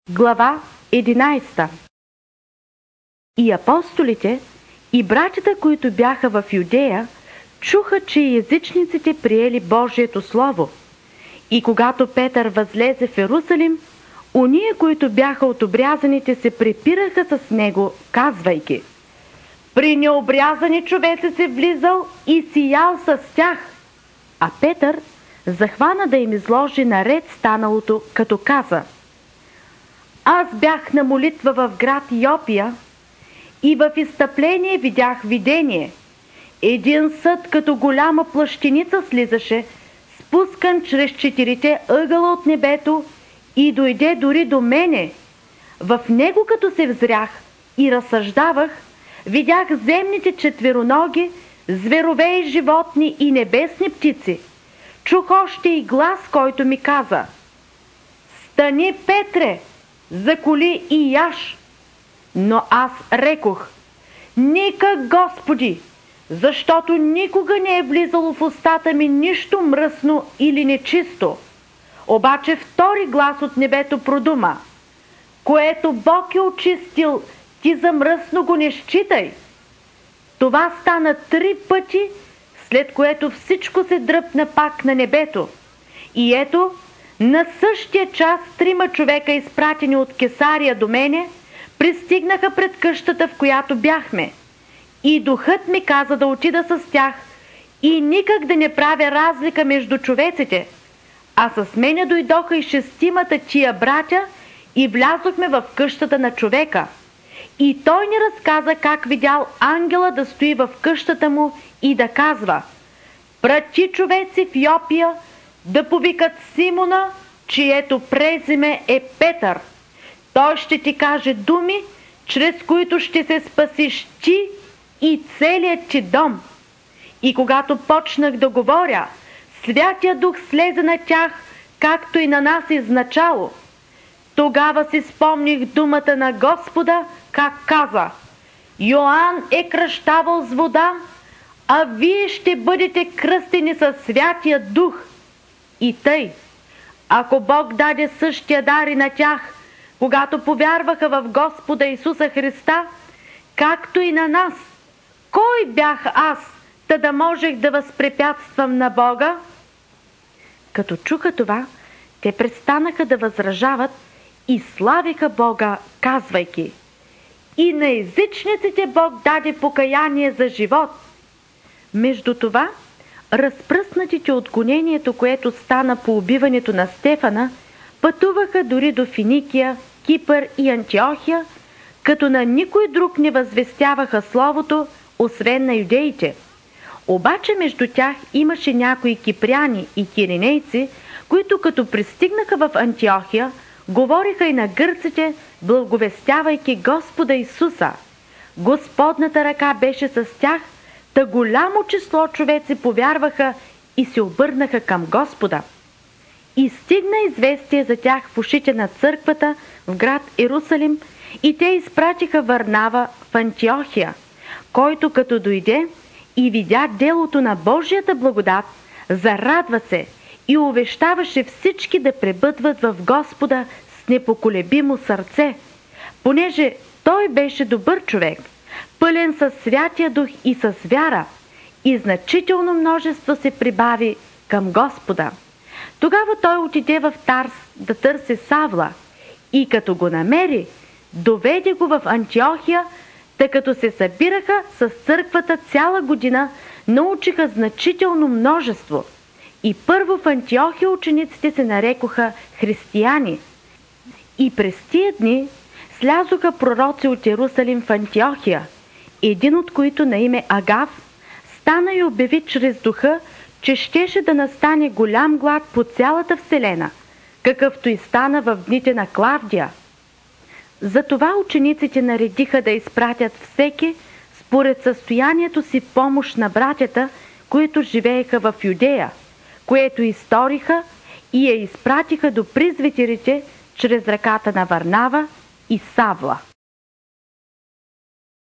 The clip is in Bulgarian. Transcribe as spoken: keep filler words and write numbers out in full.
Глава единайсета. И апостолите, и братята, които бяха в Юдея, чуха, че и езичниците приели Божието Слово. И когато Петър възлезе в Ерусалим, уния, които бяха от обрязаните, се препираха с него, казвайки: „При необрязани човеци си влизал и си ял с тях!“ А Петър захвана да им изложи наред станалото, като каза: „Аз бях на молитва в град Йопия и в изстъпление видях видение. Един съд като голяма плащеница слизаше, спускан чрез четирите ъгъла от небето, и дойде дори до мене. В него като се взрях и разсъждавах, видях земните четвероноги, зверове и животни и небесни птици. Чух още и глас, който ми каза: „Стани, Петре, заколи и яж!“ Но аз рекох: „Никак, Господи, защото никога не е влизало в устата ми нищо мръсно или нечисто.“ Обаче втори глас от небето продума: „Което Бог е очистил, ти за мръсно го не считай.“ Това стана три пъти, след което всичко се дръпна пак на небето. И ето, на същия час трима човека, изпратени от Кесария до мене, пристигнаха пред къщата, в която бяхме. И духът ми каза да отида с тях и никак да не правя разлика между човеците. А с мене дойдоха и шестимата тия братя и влязохме в къщата на човека. И той ни разказа как видял ангела да стои в къщата му и да казва: „Прати човеци в Йопия да повикат Симона, чието презиме е Петър. Той ще ти каже думи, чрез които ще се спасиш ти и целият ти дом.“ И когато почнах да говоря, Святия Дух слезе на тях, както и на нас изначало. Тогава си спомних думата на Господа, как каза: „Йоан е кръщавал с вода, а вие ще бъдете кръстени със Святия Дух.“ И тъй, ако Бог даде същия дар и на тях, когато повярваха в Господа Исуса Христа, както и на нас, кой бях аз, та да можех да възпрепятствам на Бога? Като чуха това, те престанаха да възражават и славиха Бога, казвайки: „И на езичниците Бог даде покаяние за живот.“ Между това, разпръснатите от гонението, което стана по убиването на Стефана, пътуваха дори до Финикия, Кипър и Антиохия, като на никой друг не възвестяваха словото, освен на юдеите. Обаче между тях имаше някои кипряни и киринейци, които като пристигнаха в Антиохия, говориха и на гърците, благовестявайки Господа Исуса. Господната ръка беше с тях, та голямо число човеци повярваха и се обърнаха към Господа. И стигна известие за тях в ушите на църквата в град Ерусалим, и те изпратиха Варнава в Антиохия, който като дойде и видя делото на Божията благодат, зарадва се и увещаваше всички да пребъдват в Господа с непоколебимо сърце, понеже той беше добър човек, пълен със Святия Дух и с вяра, и значително множество се прибави към Господа. Тогава той отиде в Тарс да търси Савла, и като го намери, доведе го в Антиохия, тъй като се събираха с църквата цяла година, научиха значително множество. И първо в Антиохия учениците се нарекоха християни. И през тия дни слязоха пророци от Ерусалим в Антиохия, един от които на име Агав стана и обяви чрез духа, че щеше да настане голям глад по цялата вселена, какъвто и стана в дните на Клавдия. Затова учениците наредиха да изпратят всеки според състоянието си помощ на братята, които живееха в Юдея, което изториха и я изпратиха до призвитерите чрез ръката на Варнава и Савла.